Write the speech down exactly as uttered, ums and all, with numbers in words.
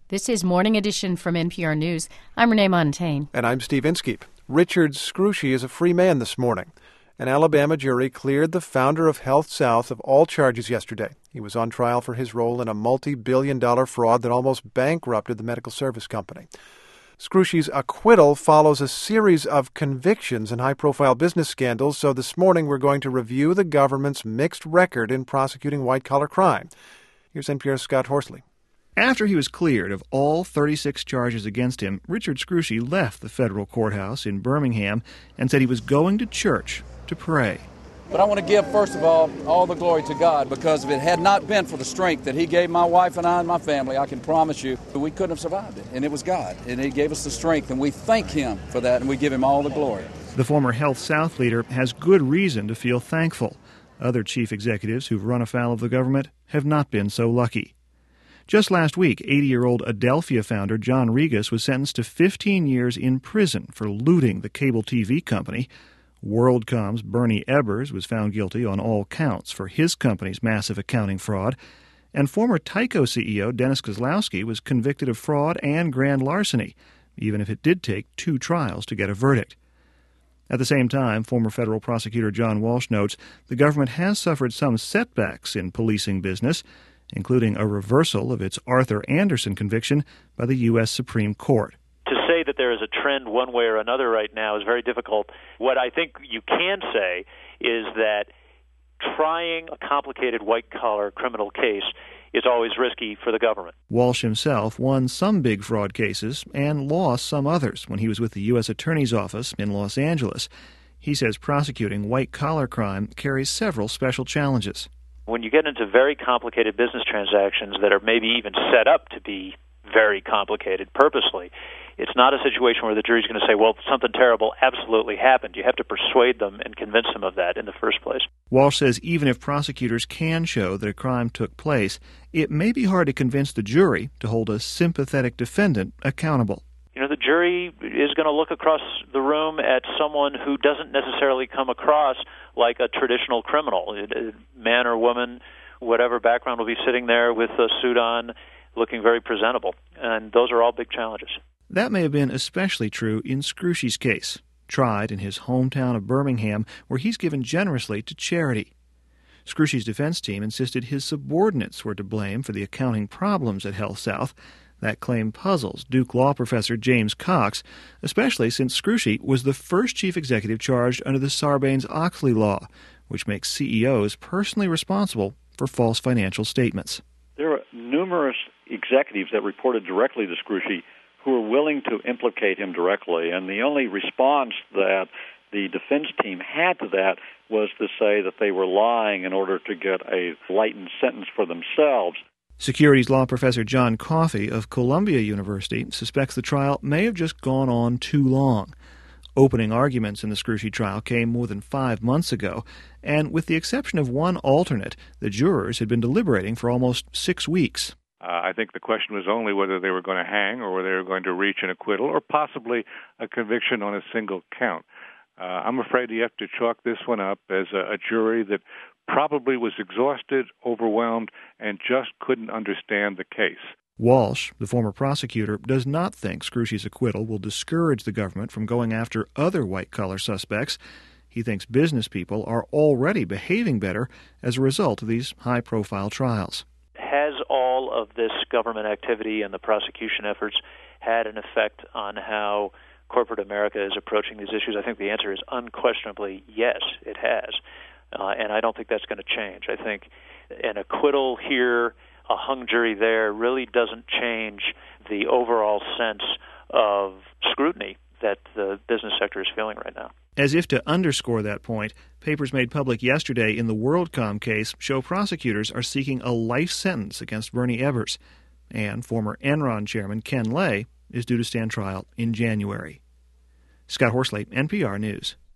This is Morning Edition from N P R News. I'm Renee Montaigne. And I'm Steve Inskeep. Richard Scrushy is a free man this morning. An Alabama jury cleared the founder of Health South of all charges yesterday. He was on trial for his role in a multi-billion dollar fraud that almost bankrupted the medical service company. Scrushy's acquittal follows a series of convictions in high-profile business scandals, so this morning we're going to review the government's mixed record in prosecuting white-collar crime. Here's N P R's Scott Horsley. After he was cleared of all thirty-six charges against him, Richard Scrushy left the federal courthouse in Birmingham and said he was going to church to pray. But I want to give, first of all, all the glory to God, because if it had not been for the strength that He gave my wife and I and my family, I can promise you we couldn't have survived it. And it was God, and He gave us the strength, and we thank Him for that, and we give Him all the glory. The former Health South leader has good reason to feel thankful. Other chief executives who've run afoul of the government have not been so lucky. Just last week, eighty-year-old Adelphia founder John Regas was sentenced to fifteen years in prison for looting the cable T V company. WorldCom's Bernie Ebbers was found guilty on all counts for his company's massive accounting fraud. And former Tyco C E O Dennis Kozlowski was convicted of fraud and grand larceny, even if it did take two trials to get a verdict. At the same time, former federal prosecutor John Walsh notes the government has suffered some setbacks in policing business, including a reversal of its Arthur Anderson conviction by the U S Supreme Court. To say that there is a trend one way or another right now is very difficult. What I think you can say is that trying a complicated white-collar criminal case is always risky for the government. Walsh himself won some big fraud cases and lost some others when he was with the U S Attorney's Office in Los Angeles. He says prosecuting white-collar crime carries several special challenges. When you get into very complicated business transactions that are maybe even set up to be very complicated purposely, it's not a situation where the jury's going to say, well, something terrible absolutely happened. You have to persuade them and convince them of that in the first place. Walsh says even if prosecutors can show that a crime took place, it may be hard to convince the jury to hold a sympathetic defendant accountable. You know, the jury is going to look across the room at someone who doesn't necessarily come across like a traditional criminal. Man or woman, whatever background, will be sitting there with a suit on, looking very presentable. And those are all big challenges. That may have been especially true in Scrushy's case, tried in his hometown of Birmingham, where he's given generously to charity. Scrushy's defense team insisted his subordinates were to blame for the accounting problems at Health South. That claim puzzles Duke law professor James Cox, especially since Scrushy was the first chief executive charged under the Sarbanes-Oxley law, which makes C E Os personally responsible for false financial statements. There are numerous executives that reported directly to Scrushy who were willing to implicate him directly, and the only response that the defense team had to that was to say that they were lying in order to get a lightened sentence for themselves. Securities law professor John Coffey of Columbia University suspects the trial may have just gone on too long. Opening arguments in the Scrushy trial came more than five months ago, and with the exception of one alternate, the jurors had been deliberating for almost six weeks. Uh, I think the question was only whether they were going to hang or whether they were going to reach an acquittal or possibly a conviction on a single count. Uh, I'm afraid you have to chalk this one up as a, a jury that probably was exhausted, overwhelmed, and just couldn't understand the case. Walsh, the former prosecutor, does not think Scrushy's acquittal will discourage the government from going after other white-collar suspects. He thinks business people are already behaving better as a result of these high-profile trials. Has all of this government activity and the prosecution efforts had an effect on how corporate America is approaching these issues? I think the answer is unquestionably yes, it has. Uh, and I don't think that's going to change. I think an acquittal here, a hung jury there, really doesn't change the overall sense of scrutiny that the business sector is feeling right now. As if to underscore that point, papers made public yesterday in the WorldCom case show prosecutors are seeking a life sentence against Bernie Ebbers, and former Enron chairman Ken Lay is due to stand trial in January. Scott Horsley, N P R News.